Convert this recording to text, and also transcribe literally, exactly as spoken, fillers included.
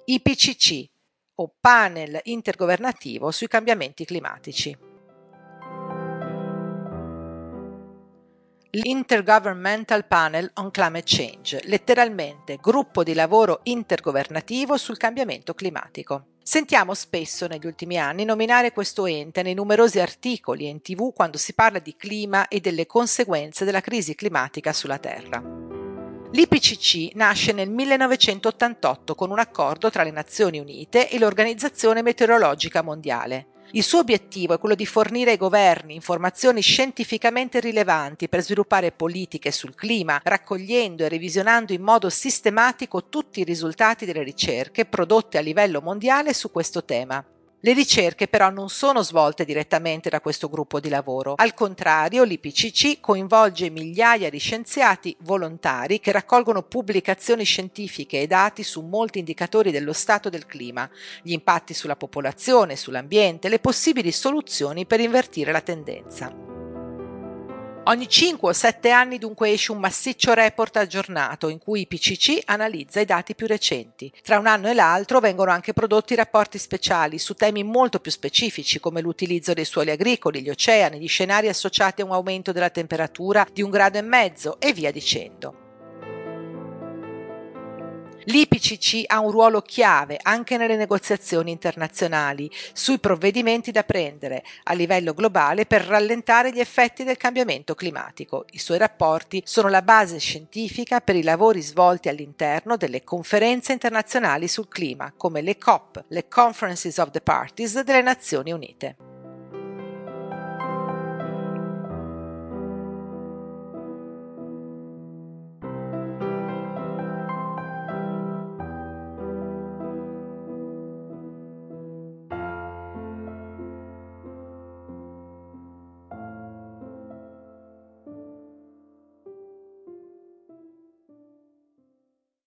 I P C C, o Panel Intergovernativo sui Cambiamenti Climatici. L'Intergovernmental Panel on Climate Change, letteralmente gruppo di lavoro intergovernativo sul cambiamento climatico. Sentiamo spesso negli ultimi anni nominare questo ente nei numerosi articoli e in tivù quando si parla di clima e delle conseguenze della crisi climatica sulla Terra. L'I P C C nasce nel millenovecentottantotto con un accordo tra le Nazioni Unite e l'Organizzazione Meteorologica Mondiale. Il suo obiettivo è quello di fornire ai governi informazioni scientificamente rilevanti per sviluppare politiche sul clima, raccogliendo e revisionando in modo sistematico tutti i risultati delle ricerche prodotte a livello mondiale su questo tema. Le ricerche però non sono svolte direttamente da questo gruppo di lavoro. Al contrario, l'I P C C coinvolge migliaia di scienziati volontari che raccolgono pubblicazioni scientifiche e dati su molti indicatori dello stato del clima, gli impatti sulla popolazione, sull'ambiente, le possibili soluzioni per invertire la tendenza. Ogni cinque o sette anni dunque esce un massiccio report aggiornato in cui I P C C analizza i dati più recenti. Tra un anno e l'altro vengono anche prodotti rapporti speciali su temi molto più specifici come l'utilizzo dei suoli agricoli, gli oceani, gli scenari associati a un aumento della temperatura di un grado e mezzo e via dicendo. L'I P C C ha un ruolo chiave anche nelle negoziazioni internazionali sui provvedimenti da prendere a livello globale per rallentare gli effetti del cambiamento climatico. I suoi rapporti sono la base scientifica per i lavori svolti all'interno delle conferenze internazionali sul clima, come le COP, le Conferences of the Parties delle Nazioni Unite.